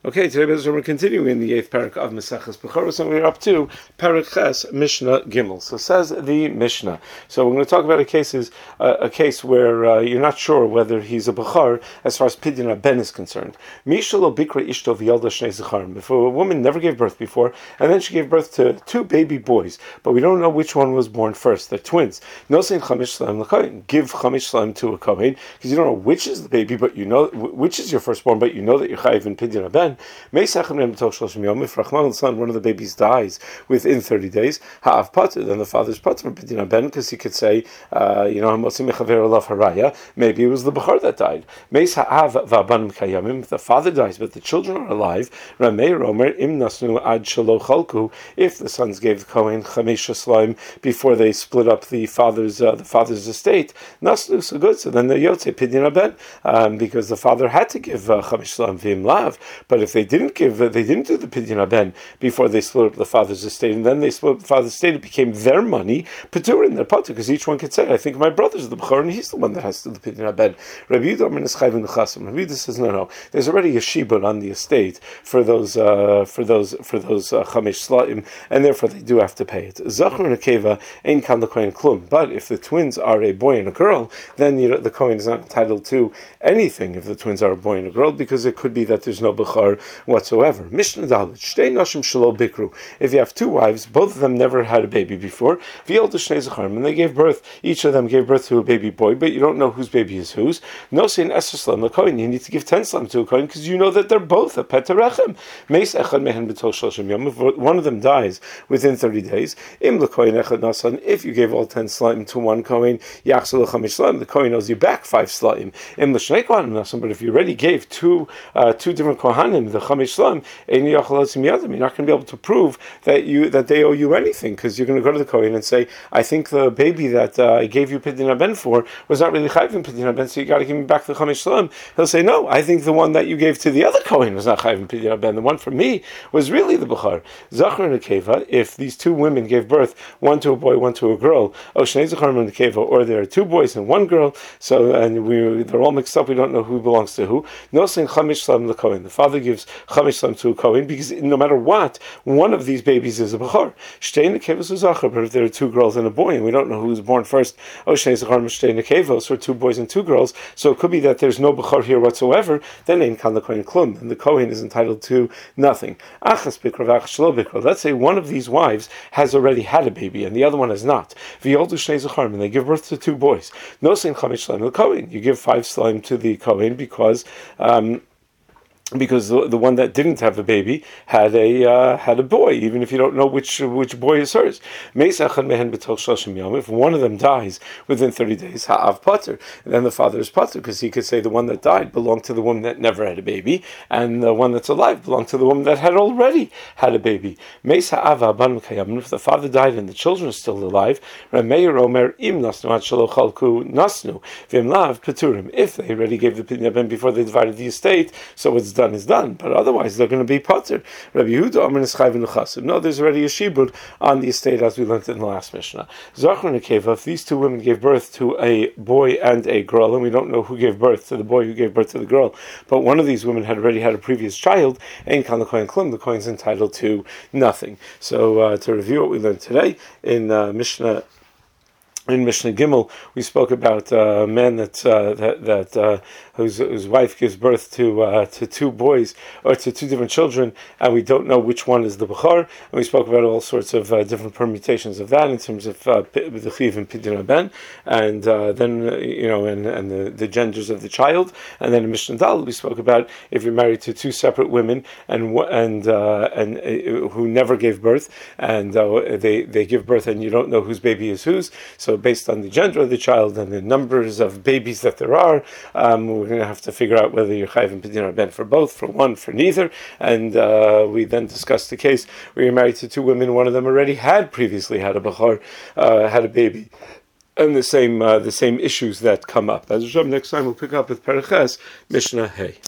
Okay, today we're continuing in the 8th parak of Maseches Bechoros, and we're up to Parak Ches Mishnah Gimel. So says the Mishnah. So we're going to talk about a case where you're not sure whether he's a Bechor as far as Pidyon Ben is concerned. Mishalo Bikra Ishto V'Yalda Shnei Zecharim. If a woman never gave birth before, and then she gave birth to two baby boys, but we don't know which one was born first. They're twins. No saying Chamish Shlaim l'Kohen. Give Chamish Shlaim to a Kohen, because you don't know which is the baby, but you know which is your firstborn, but you know that you're Chayiv in Pidyon Ben. If Rahman al-San, one of the babies dies within 30 days, ha'av pater, then the father's pater from Pidyon Ben, because he could say, maybe it was the Bechor that died. If the father dies, but the children are alive, if the sons gave the Kohen Chamesh Shlaim before they split up the father's estate, nasnu, so good, so then the Yotze Pidyon Ben, because the father had to give Chamesh Shlaim v'im lav, but if they didn't do the Pidyon Ben before they split up the father's estate, and then they split up the father's estate, it became their money, Peturin, their potter, because each one could say, I think my brother's the Bechor, and he's the one that has to do the Pidyon Ben. Rabbi Yehuda says, no, there's already a shibud on the estate for those Chamesh Shlaim, and therefore they do have to pay it. Zachar and Akeva ain't kan the Kohen klum, but if the twins are a boy and a girl, then the Kohen is not entitled to anything if the twins are a boy and a girl, because it could be that there's no Bechor whatsoever. Mishnah Dalet, Shtei Nashim Shelo Bikru. If you have two wives, both of them never had a baby before, V'Yalda Shnei Zecharim, and they gave birth, each of them gave birth to a baby boy, but you don't know whose baby is whose. No saying Esser Slam LaKohen, you need to give 10 Slam to a Kohen, because you know that they're both a Petarechem. Meis Echad Mehen B'Tol Shloshim Yom, if one of them dies within 30 days, Im LaKohen Echad Nasan, if you gave all 10 Slam to one Kohen, Yachsel L'Chamish Slam, the Kohen owes you back 5 Slam. Im L'Shnei Kohanim Nasan, but if you already gave two different Kohanim, the Chamesh Shlaim, you're not going to be able to prove that they owe you anything, because you're going to go to the Kohen and say, I think the baby that I gave you Pidyon Ben for was not really Chayiv in Pidyon Ben, so you got to give me back the Chamesh Shlaim. He'll say, no, I think the one that you gave to the other Kohen was not Chayiv in Pidyon Ben. The one for me was really the Bechor. Zachar and Akeva, if these two women gave birth, one to a boy, one to a girl, Shnei Zecharim and Akeva, or there are two boys and one girl, so they're all mixed up, we don't know who belongs to who. No saying Chamesh Shlaim the Kohen. The father gives Chamesh Shlaim to a Kohen, because no matter what, one of these babies is a Bechor. Shtei Nekevos Zachar, but if there are two girls and a boy, and we don't know who's born first, Shnei Zecharim Shtei Nekevos, or two boys and two girls, so it could be that there's no Bechor here whatsoever, then Ein Kan the Kohen Klum, and the Kohen is entitled to nothing. Achas Bikra v'Achas Shelo Bikra. Let's say one of these wives has already had a baby, and the other one has not. V'Yoldu Shnei Zecharim, and they give birth to two boys. No saying Chamesh Shlaim the Kohen. You give 5 Shlaim to the Kohen because the one that didn't have a baby had a boy, even if you don't know which boy is hers. If one of them dies within 30 days, ha'av pater, and then the father is pater, because he could say the one that died belonged to the woman that never had a baby, and the one that's alive belonged to the woman that had already had a baby. If the father died and the children are still alive, if they already gave the Pidyon Ben before they divided the estate, so it's done is done, but otherwise they're going to be pater. Rabbi Yehuda Amar Neschayv L'Chasim. No, there's already a shibud on the estate, as we learned in the last Mishnah. Zachar and Akeva, if these two women gave birth to a boy and a girl, and we don't know who gave birth to the boy, who gave birth to the girl, but one of these women had already had a previous child, Ein Kan the Kohen Klum, the Kohen's entitled to nothing. So to review what we learned today in Mishnah. In Mishnah Gimel, we spoke about a man whose wife gives birth to two boys, or to two different children, and we don't know which one is the Bechor. And we spoke about all sorts of different permutations of that in terms of the Chiv and Pidyon Ben, and then the genders of the child. And then in Mishnah Dal, we spoke about if you're married to two separate women and who never gave birth, and they give birth, and you don't know whose baby is whose. So based on the gender of the child and the numbers of babies that there are, we're going to have to figure out whether you're Chayiv and Pidyon Ben for both, for one, for neither. And we then discussed the case where you're married to two women, one of them already previously had a Bechor, had a baby, and the same issues that come up. As next time we'll pick up with Parak Ches Mishnah Hey.